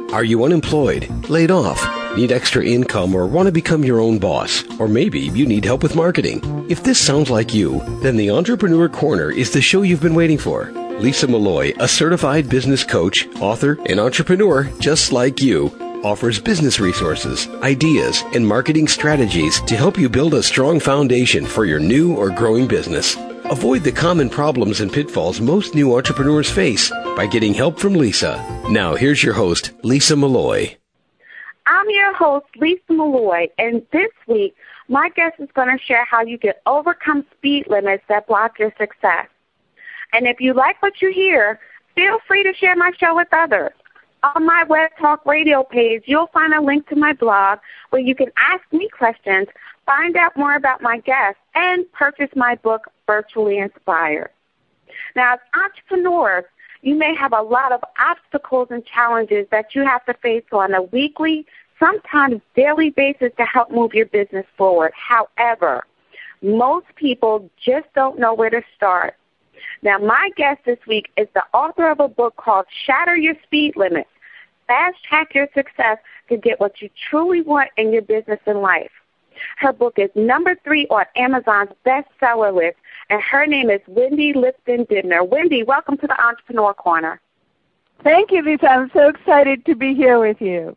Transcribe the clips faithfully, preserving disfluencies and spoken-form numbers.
Are you unemployed, laid off, need extra income, or want to become your own boss? Or maybe you need help with marketing. If this sounds like you, then the Entrepreneur Corner is the show you've been waiting for. Lisa Malloy, a certified business coach, author, and entrepreneur just like you, offers business resources, ideas, and marketing strategies to help you build a strong foundation for your new or growing business. Avoid the common problems and pitfalls most new entrepreneurs face by getting help from Lisa. Now, here's your host, Lisa Malloy. I'm your host, Lisa Malloy, and this week, my guest is going to share how you can overcome speed limits that block your success. And if you like what you hear, feel free to share my show with others. On my Web Talk Radio page, you'll find a link to my blog where you can ask me questions, find out more about my guests, and purchase my book, Virtually Inspired. Now, as entrepreneurs, you may have a lot of obstacles and challenges that you have to face on a weekly, sometimes daily basis to help move your business forward. However, most people just don't know where to start. Now, my guest this week is the author of a book called Shatter Your Speed Limits, Fast Track Your Success to Get What You Truly Want in Your Business and Life. Her book is number three on Amazon's bestseller list, and her name is Wendy Lipton-Dibner. Wendy, welcome to the Entrepreneur Corner. Thank you, Lisa. I'm so excited to be here with you.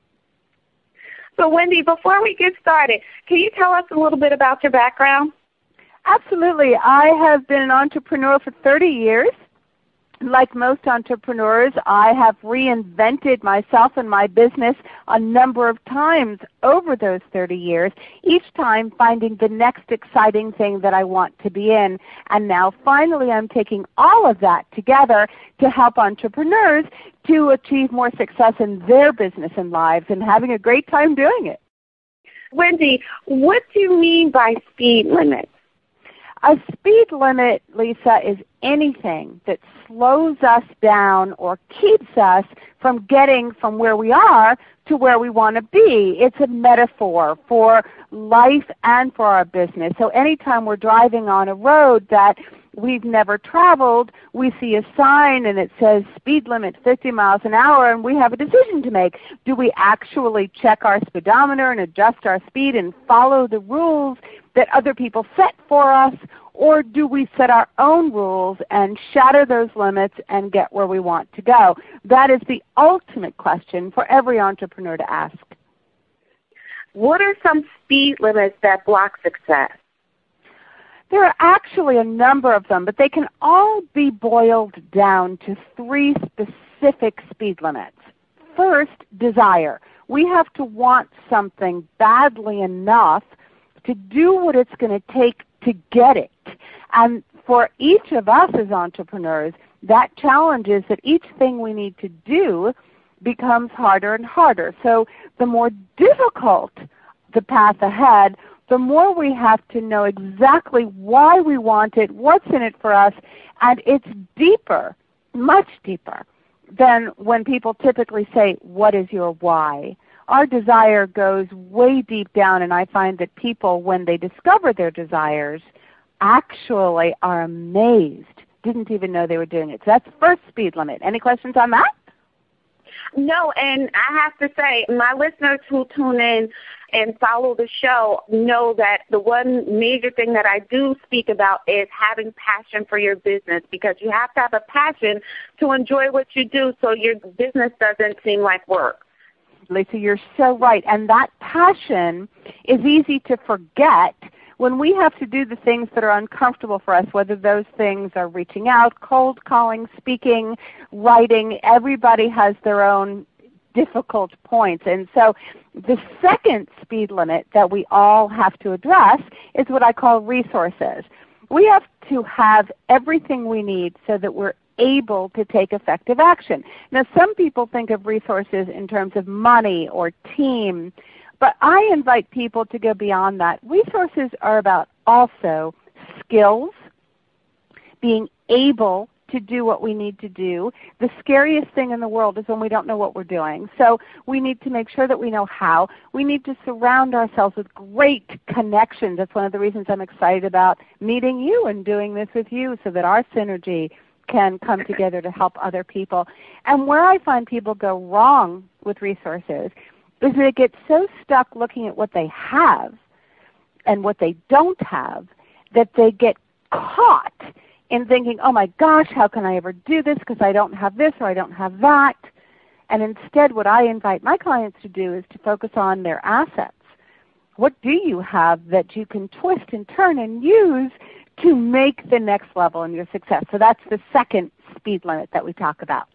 So, Wendy, before we get started, can you tell us a little bit about your background? Absolutely. I have been an entrepreneur for thirty years. Like most entrepreneurs, I have reinvented myself and my business a number of times over those thirty years, each time finding the next exciting thing that I want to be in. And now finally I'm taking all of that together to help entrepreneurs to achieve more success in their business and lives and having a great time doing it. Wendy, what do you mean by speed limits? A speed limit, Lisa, is anything that slows us down or keeps us from getting from where we are to where we want to be. It's a metaphor for life and for our business. So anytime we're driving on a road that we've never traveled, we see a sign and it says speed limit fifty miles an hour, and we have a decision to make. Do we actually check our speedometer and adjust our speed and follow the rules that other people set for us, or do we set our own rules and shatter those limits and get where we want to go? That is the ultimate question for every entrepreneur to ask. What are some speed limits that block success? There are actually a number of them, but they can all be boiled down to three specific speed limits. First, desire. We have to want something badly enough to do what it's going to take to get it. And for each of us as entrepreneurs, that challenge is that each thing we need to do becomes harder and harder. So the more difficult the path ahead, the more we have to know exactly why we want it, what's in it for us, and it's deeper, much deeper than when people typically say, what is your why? Our desire goes way deep down, and I find that people, when they discover their desires, actually are amazed, didn't even know they were doing it. So that's the first speed limit. Any questions on that? No, and I have to say, my listeners who tune in and follow the show know that the one major thing that I do speak about is having passion for your business, because you have to have a passion to enjoy what you do so your business doesn't seem like work. Lisa, you're so right. And that passion is easy to forget when we have to do the things that are uncomfortable for us, whether those things are reaching out, cold calling, speaking, writing. Everybody has their own difficult points. And so the second speed limit that we all have to address is what I call resources. We have to have everything we need so that we're able to take effective action. Now, some people think of resources in terms of money or team, but I invite people to go beyond that. Resources are about also skills, being able to do what we need to do. The scariest thing in the world is when we don't know what we're doing. So we need to make sure that we know how. We need to surround ourselves with great connections. That's one of the reasons I'm excited about meeting you and doing this with you, so that our synergy can come together to help other people. And where I find people go wrong with resources is that they get so stuck looking at what they have and what they don't have that they get caught in thinking, oh my gosh, how can I ever do this because I don't have this or I don't have that. And instead what I invite my clients to do is to focus on their assets. What do you have that you can twist and turn and use to make the next level in your success? So that's the second speed limit that we talk about.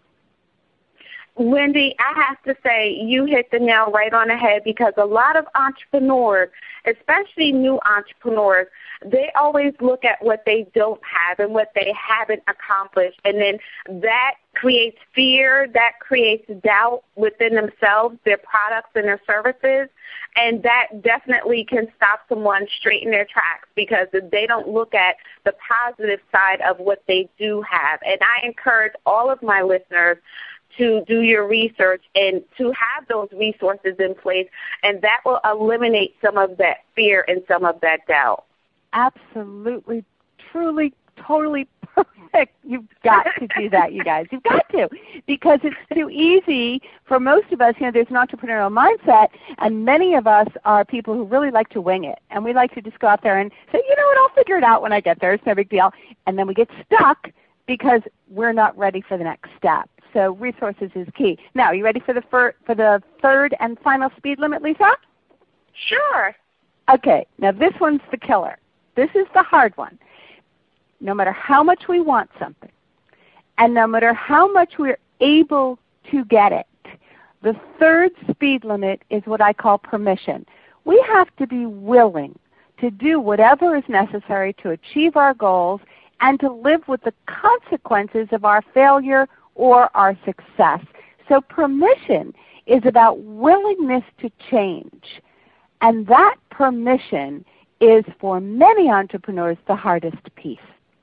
Wendy, I have to say you hit the nail right on the head, because a lot of entrepreneurs, especially new entrepreneurs, they always look at what they don't have and what they haven't accomplished, and then that creates fear, that creates doubt within themselves, their products and their services, and that definitely can stop someone straight in their tracks, because they don't look at the positive side of what they do have. And I encourage all of my listeners to do your research and to have those resources in place, and that will eliminate some of that fear and some of that doubt. Absolutely, truly, totally perfect. You've got to do that, you guys. You've got to, because it's too easy for most of us. You know, there's an entrepreneurial mindset, and many of us are people who really like to wing it, and we like to just go out there and say, you know what, I'll figure it out when I get there. It's no big deal. And then we get stuck because we're not ready for the next step. So resources is key. Now, are you ready for the fir- for the third and final speed limit, Lisa? Sure. Okay. Now this one's the killer. This is the hard one. No matter how much we want something, and no matter how much we're able to get it, the third speed limit is what I call permission. We have to be willing to do whatever is necessary to achieve our goals and to live with the consequences of our failure or our success. So permission is about willingness to change. And that permission is, for many entrepreneurs, the hardest piece.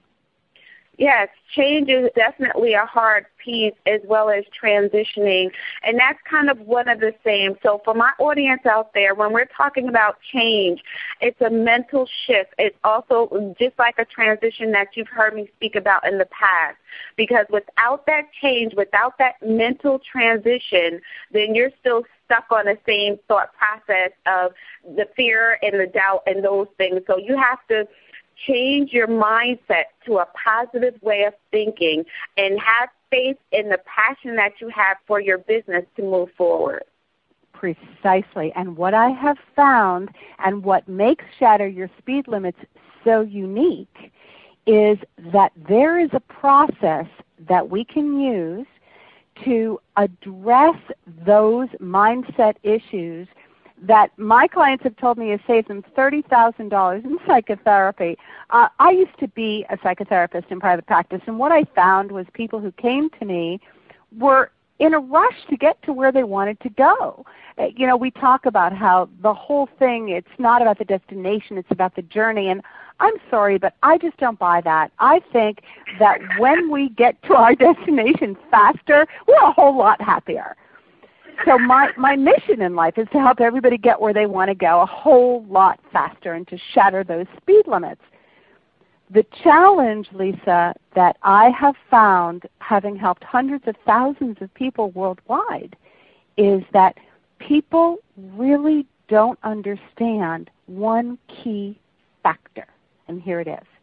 Yes, change is definitely a hard piece, as well as transitioning, and that's kind of one of the same. So for my audience out there, when we're talking about change, it's a mental shift. It's also just like a transition that you've heard me speak about in the past, because without that change, without that mental transition, then you're still stuck on the same thought process of the fear and the doubt and those things. So you have to change your mindset to a positive way of thinking and have faith in the passion that you have for your business to move forward. Precisely. And what I have found, and what makes Shatter Your Speed Limits so unique, is that there is a process that we can use to address those mindset issues that my clients have told me has saved them thirty thousand dollars in psychotherapy. Uh, I used to be a psychotherapist in private practice, and what I found was people who came to me were in a rush to get to where they wanted to go. Uh, you know, we talk about how the whole thing, it's not about the destination, it's about the journey. And I'm sorry, but I just don't buy that. I think that when we get to our destination faster, we're a whole lot happier. So my, my mission in life is to help everybody get where they want to go a whole lot faster and to shatter those speed limits. The challenge, Lisa, that I have found, having helped hundreds of thousands of people worldwide, is that people really don't understand one key factor, and here it is.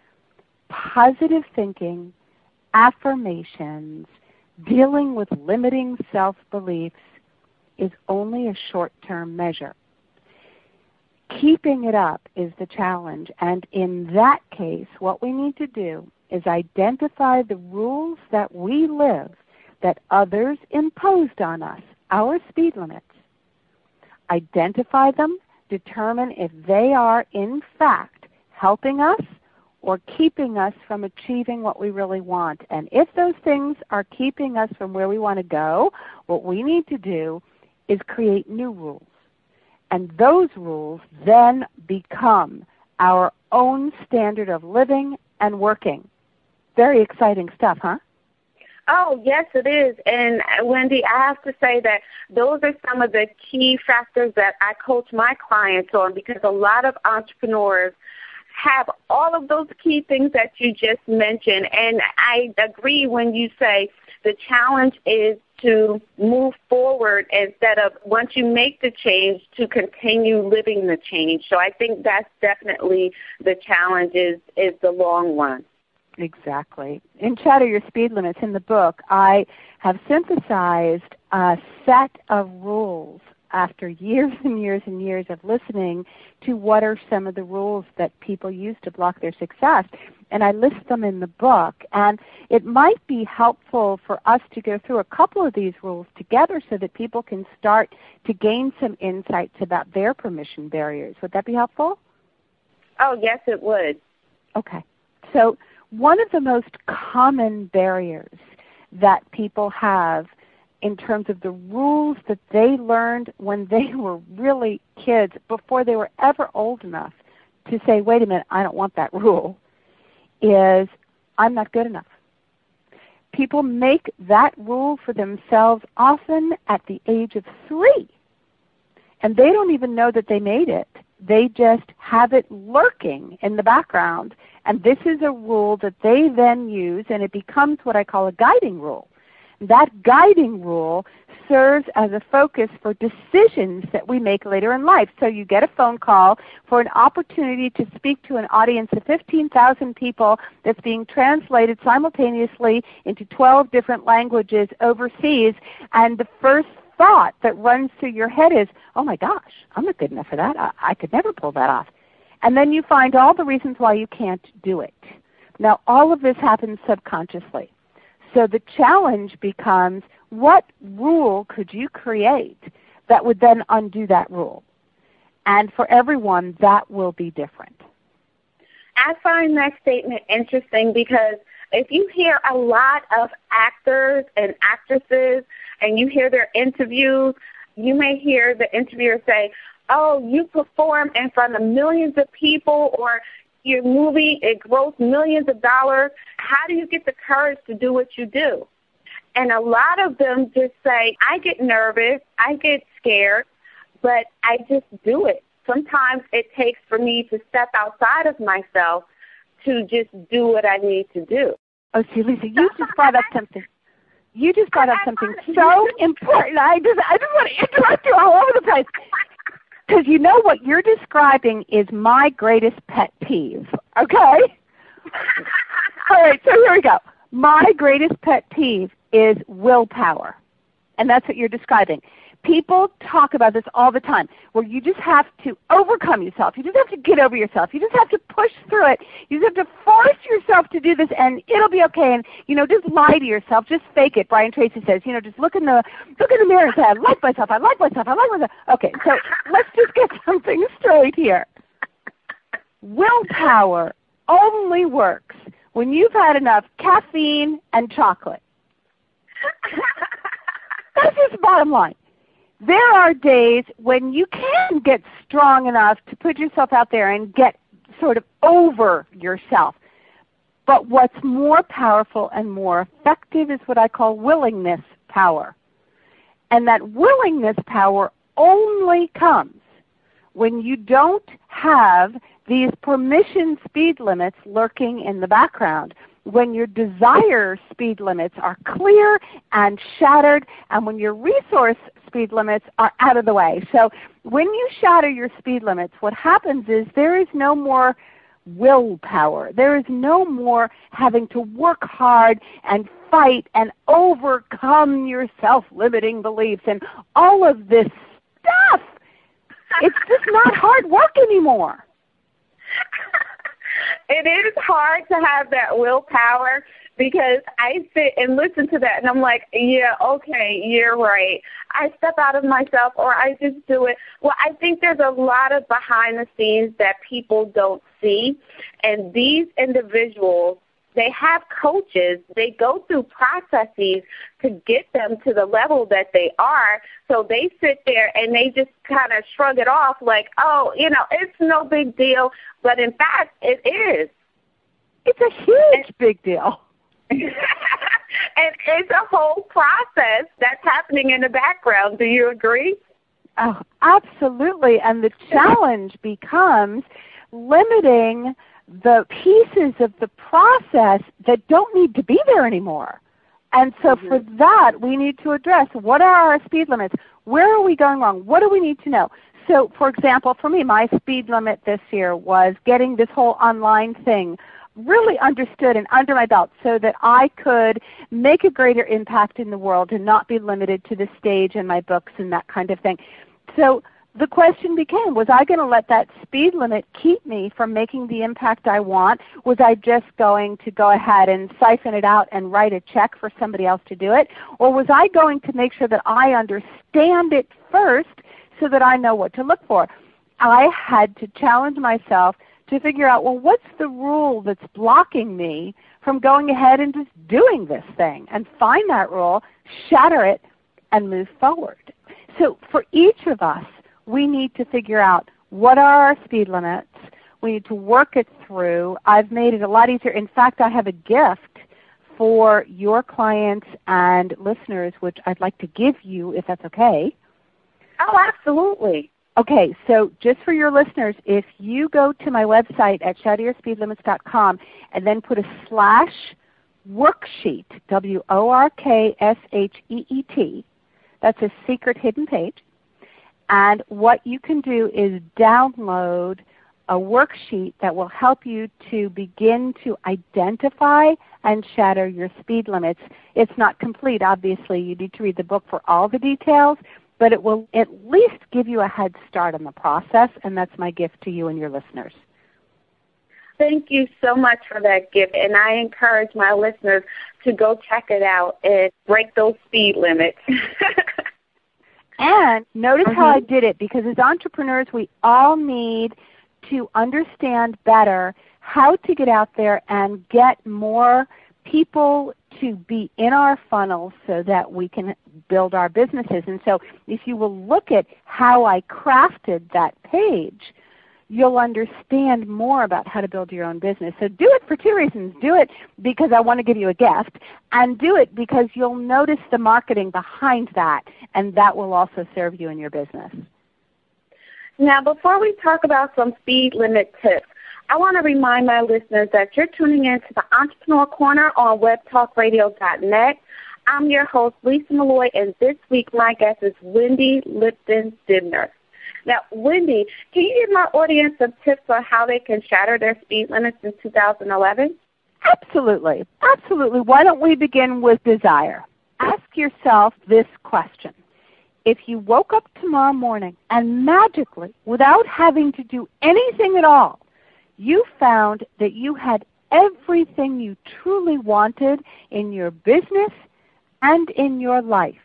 Positive thinking, affirmations, dealing with limiting self-beliefs is only a short-term measure. Keeping it up is the challenge, and in that case, what we need to do is identify the rules that we live that others imposed on us, our speed limits. Identify them, determine if they are in fact helping us or keeping us from achieving what we really want. And if those things are keeping us from where we want to go, what we need to do is create new rules. And those rules then become our own standard of living and working. Very exciting stuff, huh? Oh, yes, it is. And, Wendy, I have to say that those are some of the key factors that I coach my clients on, because a lot of entrepreneurs have all of those key things that you just mentioned. And I agree when you say The challenge is to move forward instead of, once you make the change, to continue living the change. So I think that's definitely the challenge, is, is the long run. Exactly. In Shatter Your Speed Limits, in the book, I have synthesized a set of rules after years and years and years of listening to what are some of the rules that people use to block their success. And I list them in the book. And it might be helpful for us to go through a couple of these rules together so that people can start to gain some insights about their permission barriers. Would that be helpful? Oh, yes, it would. Okay. So one of the most common barriers that people have in terms of the rules that they learned when they were really kids, before they were ever old enough to say, wait a minute, I don't want that rule, is I'm not good enough. People make that rule for themselves often at the age of three. And they don't even know that they made it. They just have it lurking in the background. And this is a rule that they then use, and it becomes what I call a guiding rule. That guiding rule serves as a focus for decisions that we make later in life. So you get a phone call for an opportunity to speak to an audience of fifteen thousand people that's being translated simultaneously into twelve different languages overseas, and the first thought that runs through your head is, oh my gosh, I'm not good enough for that. I, I could never pull that off. And then you find all the reasons why you can't do it. Now, all of this happens subconsciously. So the challenge becomes, what rule could you create that would then undo that rule? And for everyone, that will be different. I find that statement interesting because if you hear a lot of actors and actresses and you hear their interviews, you may hear the interviewer say, oh, you perform in front of millions of people, or your movie, it grossed millions of dollars. How do you get the courage to do what you do? And a lot of them just say, I get nervous, I get scared, but I just do it. Sometimes it takes for me to step outside of myself to just do what I need to do. Oh, see, Lisa, you just brought up something. You just brought up something so important. I just, I just want to interrupt you all over the place. Because you know what you're describing is my greatest pet peeve, okay? All right, so here we go. My greatest pet peeve is willpower, and that's what you're describing. People talk about this all the time, where you just have to overcome yourself. You just have to get over yourself. You just have to push through it. You just have to force yourself to do this, and it'll be okay. And, you know, just lie to yourself. Just fake it. Brian Tracy says, you know, just look in the look in the mirror and say, I like myself. I like myself. I like myself. Okay, so let's just get something straight here. Willpower only works when you've had enough caffeine and chocolate. That's just the bottom line. There are days when you can get strong enough to put yourself out there and get sort of over yourself. But what's more powerful and more effective is what I call willingness power. And that willingness power only comes when you don't have these permission speed limits lurking in the background, when your desire speed limits are clear and shattered, and when your resource speed limits are out of the way. So when you shatter your speed limits, what happens is there is no more willpower. There is no more having to work hard and fight and overcome your self-limiting beliefs and all of this stuff. It's just not hard work anymore. It is hard to have that willpower because I sit and listen to that and I'm like, yeah, okay, you're right. I step out of myself or I just do it. Well, I think there's a lot of behind the scenes that people don't see. And these individuals, they have coaches. They go through processes to get them to the level that they are. So they sit there and they just kind of shrug it off like, oh, you know, it's no big deal. But in fact, it is. It's a huge and, big deal. And it's a whole process that's happening in the background. Do you agree? Oh, absolutely. And the challenge becomes limiting the pieces of the process that don't need to be there anymore. And so mm-hmm. for that, we need to address what are our speed limits? Where are we going wrong? What do we need to know? So, for example, for me, my speed limit this year was getting this whole online thing really understood and under my belt so that I could make a greater impact in the world and not be limited to the stage and my books and that kind of thing. So the question became, was I going to let that speed limit keep me from making the impact I want? Was I just going to go ahead and siphon it out and write a check for somebody else to do it? Or was I going to make sure that I understand it first so that I know what to look for? I had to challenge myself to figure out, well, what's the rule that's blocking me from going ahead and just doing this thing? And find that rule, shatter it, and move forward. So for each of us, we need to figure out what are our speed limits. We need to work it through. I've made it a lot easier. In fact, I have a gift for your clients and listeners, which I'd like to give you, if that's okay. Oh, absolutely. Okay, so just for your listeners, if you go to my website at shatter your speed limits dot com and then put a slash worksheet, W O R K S H E E T, that's a secret hidden page. And what you can do is download a worksheet that will help you to begin to identify and shatter your speed limits. It's not complete, obviously. You need to read the book for all the details, but it will at least give you a head start on the process, and that's my gift to you and your listeners. Thank you so much for that gift, and I encourage my listeners to go check it out and break those speed limits. And notice mm-hmm. how I did it, because as entrepreneurs we all need to understand better how to get out there and get more people to be in our funnels so that we can build our businesses. And so if you will look at how I crafted that page, you'll understand more about how to build your own business. So do it for two reasons. Do it because I want to give you a gift, and do it because you'll notice the marketing behind that, and that will also serve you in your business. Now, before we talk about some speed limit tips, I want to remind my listeners that you're tuning in to the Entrepreneur Corner on web talk radio dot net. I'm your host, Lisa Malloy, and this week my guest is Wendy Lipton-Dibner. Now, Wendy, can you give my audience some tips on how they can shatter their speed limits in two thousand eleven? Absolutely. Absolutely. Why don't we begin with desire? Ask yourself this question. If you woke up tomorrow morning and magically, without having to do anything at all, you found that you had everything you truly wanted in your business and in your life,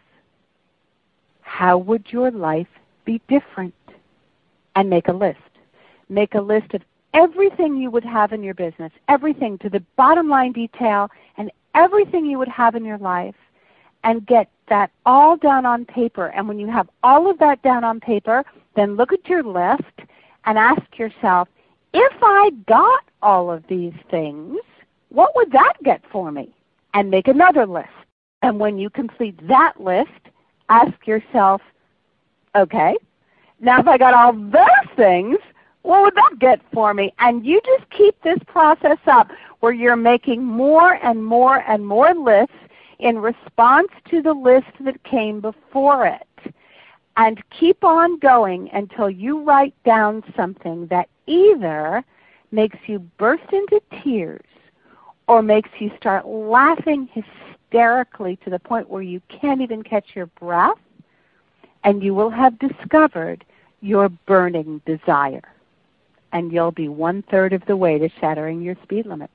how would your life be different? And make a list. Make a list of everything you would have in your business, everything to the bottom line detail, and everything you would have in your life, and get that all down on paper. And when you have all of that down on paper, then look at your list and ask yourself, if I got all of these things, what would that get for me? And make another list. And when you complete that list, ask yourself, okay, now if I got all those things, what would that get for me? And you just keep this process up where you're making more and more and more lists in response to the list that came before it. And keep on going until you write down something that either makes you burst into tears or makes you start laughing hysterically to the point where you can't even catch your breath, and you will have discovered your burning desire. And you'll be one-third of the way to shattering your speed limits.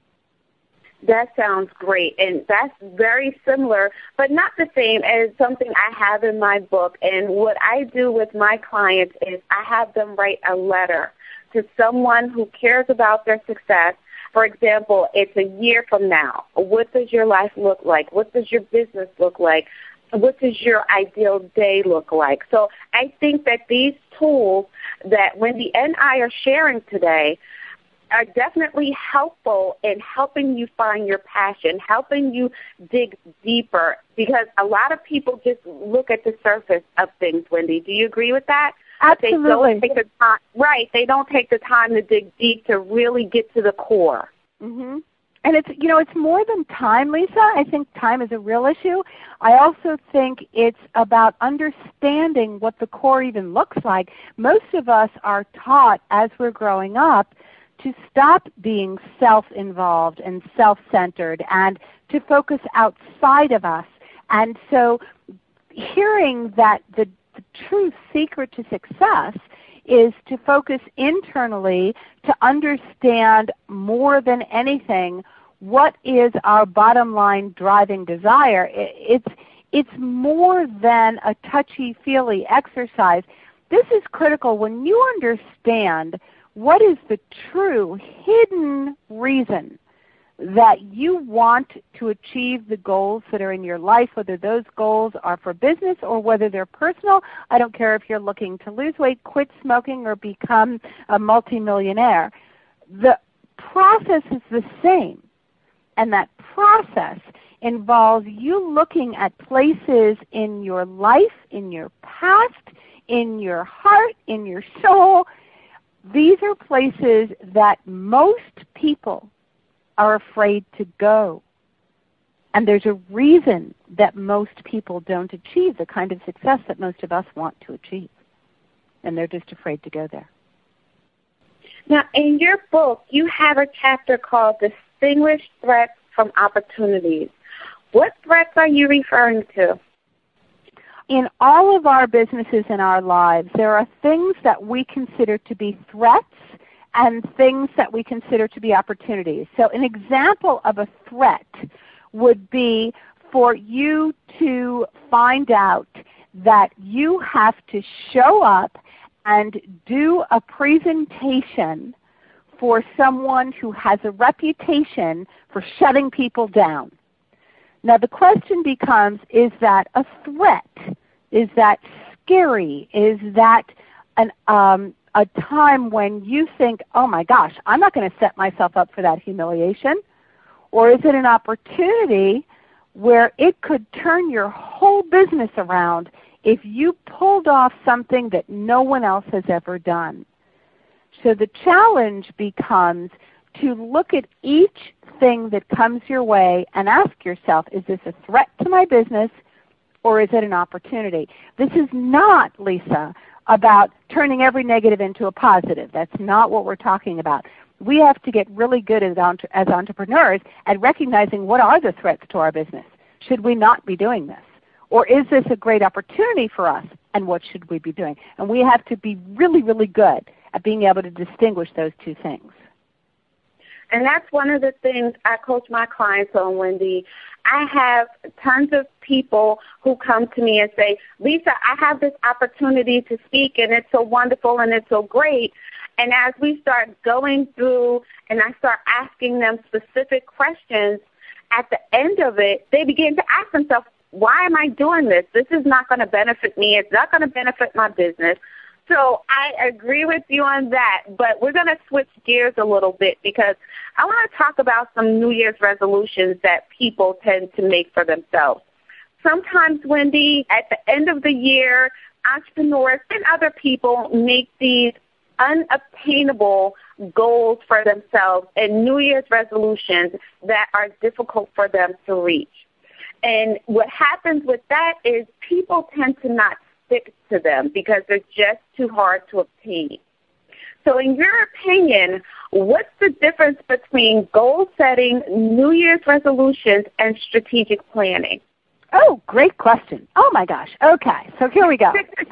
That sounds great, and that's very similar, but not the same as something I have in my book. And what I do with my clients is I have them write a letter to someone who cares about their success. For example, it's a year from now. What does your life look like? What does your business look like? What does your ideal day look like? So I think that these tools that Wendy and I are sharing today are definitely helpful in helping you find your passion, helping you dig deeper, because a lot of people just look at the surface of things, Wendy. Do you agree with that? Absolutely. They don't take the time, right, they don't take the time to dig deep to really get to the core. Mm-hmm. And it's, you know, it's more than time, Lisa. I think time is a real issue. I also think it's about understanding what the core even looks like. Most of us are taught as we're growing up to stop being self-involved and self-centered and to focus outside of us. And so hearing that the, the true secret to success is to focus internally to understand more than anything what is our bottom line driving desire. It's, it's more than a touchy-feely exercise. This is critical. When you understand what is the true hidden reason that you want to achieve the goals that are in your life, whether those goals are for business or whether they're personal. I don't care if you're looking to lose weight, quit smoking, or become a multimillionaire. The process is the same, and that process involves you looking at places in your life, in your past, in your heart, in your soul. These are places that most people are afraid to go. And there's a reason that most people don't achieve the kind of success that most of us want to achieve. And they're just afraid to go there. Now, in your book, you have a chapter called Distinguish Threats from Opportunities. What threats are you referring to? In all of our businesses in our lives, there are things that we consider to be threats and things that we consider to be opportunities. So an example of a threat would be for you to find out that you have to show up and do a presentation for someone who has a reputation for shutting people down. Now the question becomes, is that a threat? Is that scary? Is that an um, a time when you think, oh my gosh, I'm not going to set myself up for that humiliation? Or is it an opportunity where it could turn your whole business around if you pulled off something that no one else has ever done? So the challenge becomes to look at each thing that comes your way and ask yourself, is this a threat to my business or is it an opportunity? This is not, Lisa, about turning every negative into a positive. That's not what we're talking about. We have to get really good as, entre- as entrepreneurs at recognizing what are the threats to our business. Should we not be doing this? Or is this a great opportunity for us, and what should we be doing? And we have to be really, really good at being able to distinguish those two things. And that's one of the things I coach my clients on, Wendy. I have tons of people who come to me and say, Lisa, I have this opportunity to speak, and it's so wonderful and it's so great. And as we start going through and I start asking them specific questions, at the end of it, they begin to ask themselves, why am I doing this? This is not going to benefit me. It's not going to benefit my business. So I agree with you on that, but we're going to switch gears a little bit because I want to talk about some New Year's resolutions that people tend to make for themselves. Sometimes, Wendy, at the end of the year, entrepreneurs and other people make these unobtainable goals for themselves and New Year's resolutions that are difficult for them to reach. And what happens with that is people tend to not stick to them because they're just too hard to obtain. So in your opinion, what's the difference between goal setting, New Year's resolutions, and strategic planning? Oh, great question. Oh, my gosh. Okay, so here we go.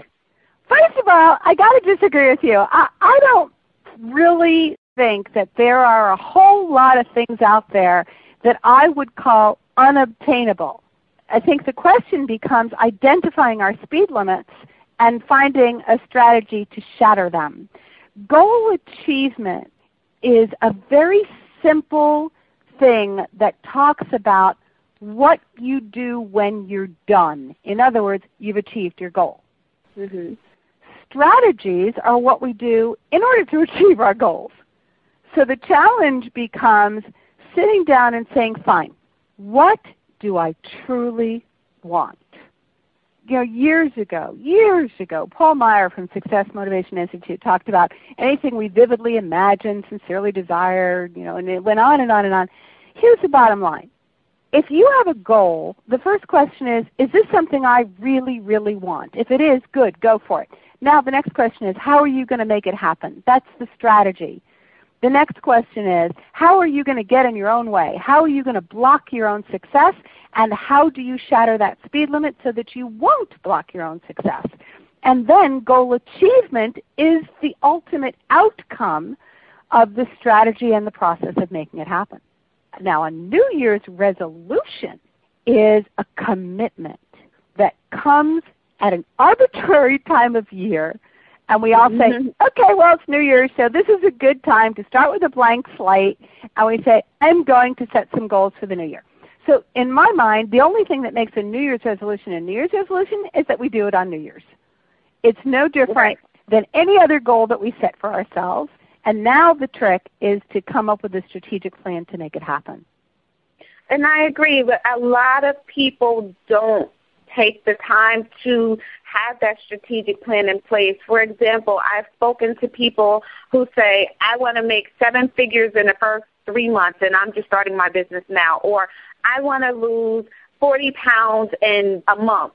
First of all, I got to disagree with you. I, I don't really think that there are a whole lot of things out there that I would call unobtainable. I think the question becomes identifying our speed limits and finding a strategy to shatter them. Goal achievement is a very simple thing that talks about what you do when you're done. In other words, you've achieved your goal. Mm-hmm. Strategies are what we do in order to achieve our goals. So the challenge becomes sitting down and saying, fine, what do I truly want? You know, years ago, years ago, Paul Meyer from Success Motivation Institute talked about anything we vividly imagine, sincerely desire, you know, and it went on and on and on. here's the bottom line. If you have a goal, the first question is, is this something I really, really want? If it is, good, go for it. Now the next question is, how are you going to make it happen? That's the strategy. The next question is, how are you going to get in your own way? How are you going to block your own success? And how do you shatter that speed limit so that you won't block your own success? And then goal achievement is the ultimate outcome of the strategy and the process of making it happen. Now, a New Year's resolution is a commitment that comes at an arbitrary time of year, and we all say, mm-hmm. okay, well, it's New Year's, so this is a good time to start with a blank slate, and we say, I'm going to set some goals for the new year. So in my mind, the only thing that makes a New Year's resolution a New Year's resolution is that we do it on New Year's. It's no different right. than any other goal that we set for ourselves. And now the trick is to come up with a strategic plan to make it happen. And I agree, but a lot of people don't take the time to have that strategic plan in place. For example, I've spoken to people who say, I want to make seven figures in the first three months, and I'm just starting my business now. Or I want to lose forty pounds in a month.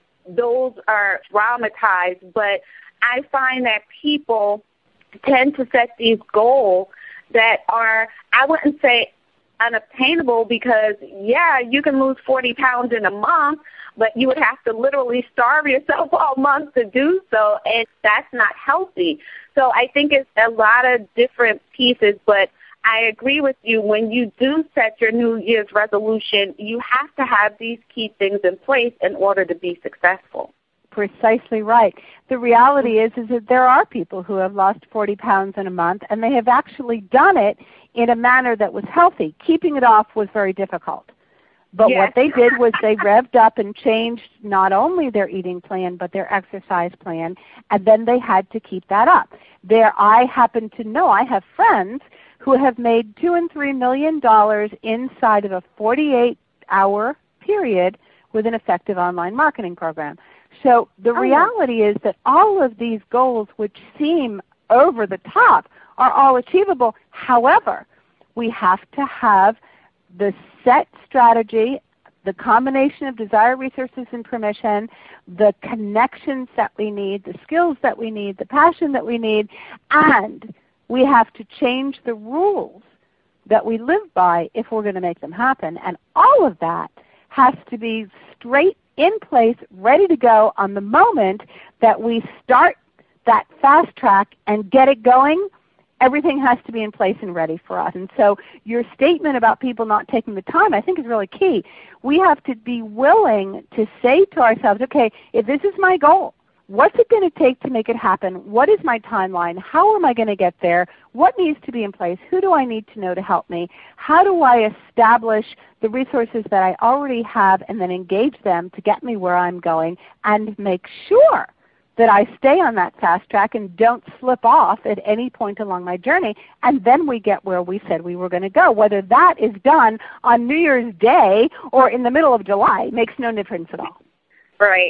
Those are dramatized, but I find that people tend to set these goals that are, I wouldn't say unobtainable, because, yeah, you can lose forty pounds in a month, but you would have to literally starve yourself all month to do so, and that's not healthy. So I think it's a lot of different pieces, but I agree with you. When you do set your New Year's resolution, you have to have these key things in place in order to be successful. Precisely right. The reality is, is that there are people who have lost forty pounds in a month, and they have actually done it in a manner that was healthy. Keeping it off was very difficult. But yes. what they did was they revved up and changed not only their eating plan, but their exercise plan, and then they had to keep that up. There, I happen to know, I have friends who have made two and three million dollars inside of a forty-eight hour period with an effective online marketing program. So the oh. reality is that all of these goals, which seem over the top, are all achievable. However, we have to have the set strategy, the combination of desire, resources, and permission, the connections that we need, the skills that we need, the passion that we need, and we have to change the rules that we live by if we're going to make them happen. And all of that has to be straight in place, ready to go on the moment that we start that fast track and get it going. Everything has to be in place and ready for us. And so your statement about people not taking the time, I think, is really key. We have to be willing to say to ourselves, okay, if this is my goal, what's it going to take to make it happen? What is my timeline? How am I going to get there? What needs to be in place? Who do I need to know to help me? How do I establish the resources that I already have and then engage them to get me where I'm going, and make sure that I stay on that fast track and don't slip off at any point along my journey, and then we get where we said we were going to go. Whether that is done on New Year's Day or in the middle of July makes no difference at all. Right.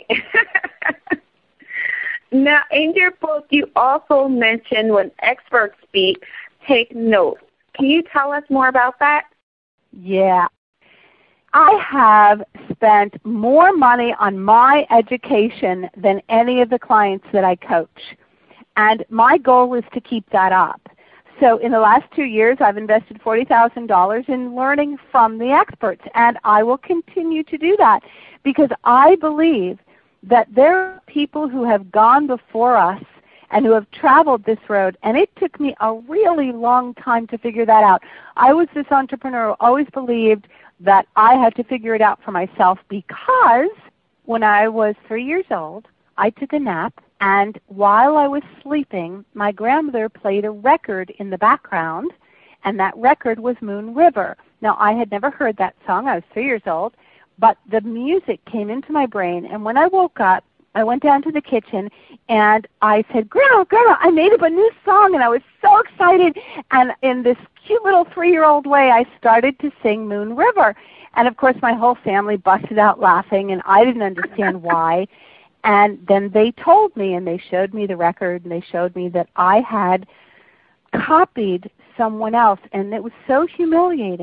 Now, in your book, you also mentioned when experts speak, take notes. Can you tell us more about that? Yeah. I have spent more money on my education than any of the clients that I coach. And my goal is to keep that up. So in the last two years, I've invested forty thousand dollars in learning from the experts. And I will continue to do that because I believe that there are people who have gone before us and who have traveled this road, and it took me a really long time to figure that out. I was this entrepreneur who always believed that I had to figure it out for myself, because when I was three years old, I took a nap, and while I was sleeping, my grandmother played a record in the background, and that record was Moon River. Now, I had never heard that song. I was three years old, but the music came into my brain, and when I woke up, I went down to the kitchen and I said, Grandma, Grandma, I made up a new song, and I was so excited. And in this cute little three-year-old way, I started to sing Moon River. And of course, my whole family busted out laughing, and I didn't understand why. And then they told me, and they showed me the record, and they showed me that I had copied someone else, and it was so humiliating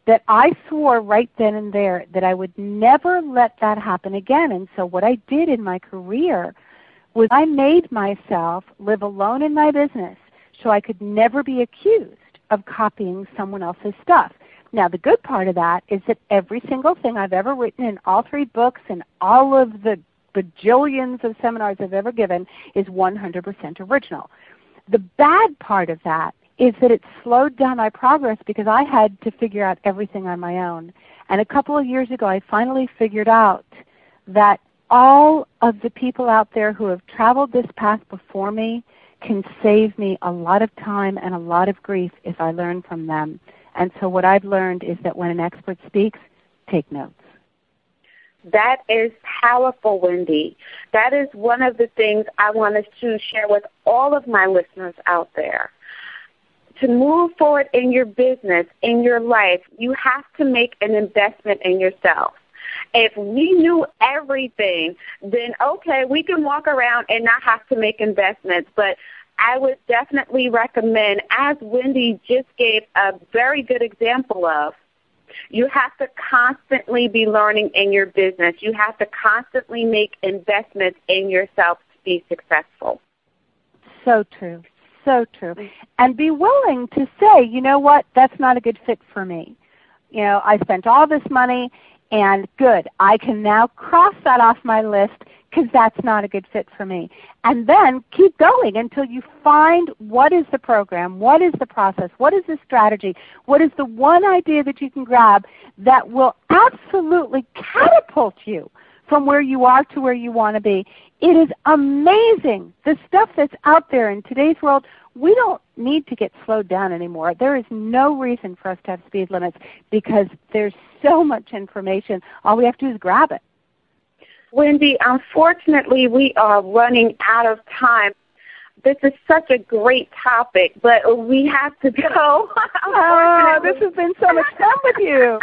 that I swore right then and there that I would never let that happen again. And so what I did in my career was I made myself live alone in my business so I could never be accused of copying someone else's stuff. Now, the good part of that is that every single thing I've ever written in all three books and all of the bajillions of seminars I've ever given is one hundred percent original. The bad part of that is that it slowed down my progress because I had to figure out everything on my own. And a couple of years ago, I finally figured out that all of the people out there who have traveled this path before me can save me a lot of time and a lot of grief if I learn from them. And so what I've learned is that when an expert speaks, take notes. That is powerful, Wendy. That is one of the things I wanted to share with all of my listeners out there. To move forward in your business, in your life, you have to make an investment in yourself. If we knew everything, then okay, we can walk around and not have to make investments. But I would definitely recommend, as Wendy just gave a very good example of, you have to constantly be learning in your business. You have to constantly make investments in yourself to be successful. So true. So true. And be willing to say, you know what, that's not a good fit for me. You know, I spent all this money, and good, I can now cross that off my list because that's not a good fit for me. And then keep going until you find what is the program, what is the process, what is the strategy, what is the one idea that you can grab that will absolutely catapult you from where you are to where you want to be. It is amazing, the stuff that's out there in today's world. We don't need to get slowed down anymore. There is no reason for us to have speed limits because there's so much information. All we have to do is grab it. Wendy, unfortunately, we are running out of time. This is such a great topic, but we have to go. Oh, this has been so much fun with you.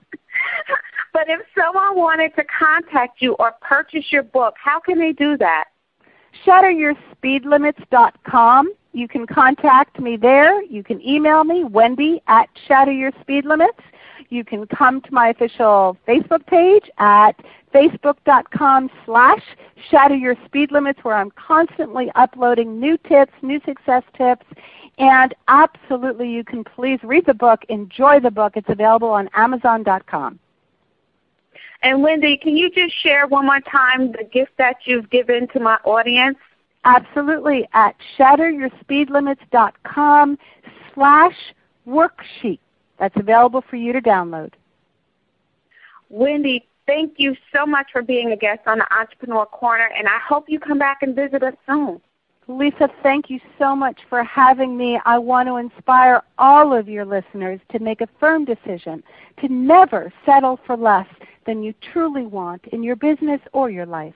But if someone wanted to contact you or purchase your book, how can they do that? shatter your speed limits dot com. You can contact me there. You can email me, Wendy at Shatter Your Speed Limits. You can come to my official Facebook page at facebook.com slash Shatter Your Speed Limits, where I'm constantly uploading new tips, new success tips. And absolutely, you can please read the book, enjoy the book. It's available on amazon dot com. And Wendy, can you just share one more time the gift that you've given to my audience? Absolutely, at shatter your speed limits dot com slash worksheet. That's available for you to download. Wendy, thank you so much for being a guest on the Entrepreneur Corner, and I hope you come back and visit us soon. Lisa, thank you so much for having me. I want to inspire all of your listeners to make a firm decision to never settle for less than you truly want in your business or your life.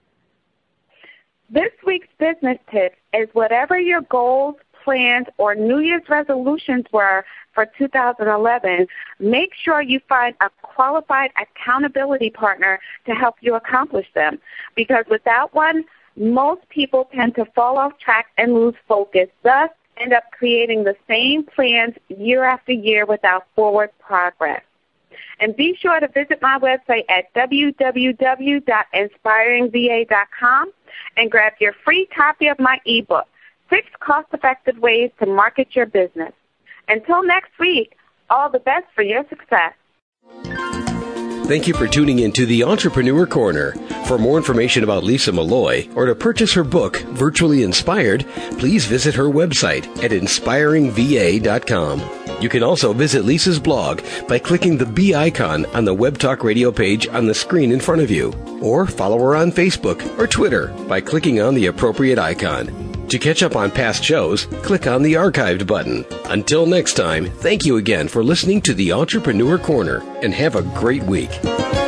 This week's business tip is whatever your goals, plans, or New Year's resolutions were for two thousand eleven, make sure you find a qualified accountability partner to help you accomplish them. Because without one, most people tend to fall off track and lose focus, thus end up creating the same plans year after year without forward progress. And be sure to visit my website at w w w dot inspiring v a dot com and grab your free copy of my ebook, Six Cost-Effective Ways to Market Your Business. Until next week, all the best for your success. Thank you for tuning in to the Entrepreneur Corner. For more information about Lisa Malloy or to purchase her book, Virtually Inspired, please visit her website at inspiring v a dot com. You can also visit Lisa's blog by clicking the B icon on the Web Talk Radio page on the screen in front of you, or follow her on Facebook or Twitter by clicking on the appropriate icon. To catch up on past shows, click on the archived button. Until next time, thank you again for listening to the Entrepreneur Corner, and have a great week.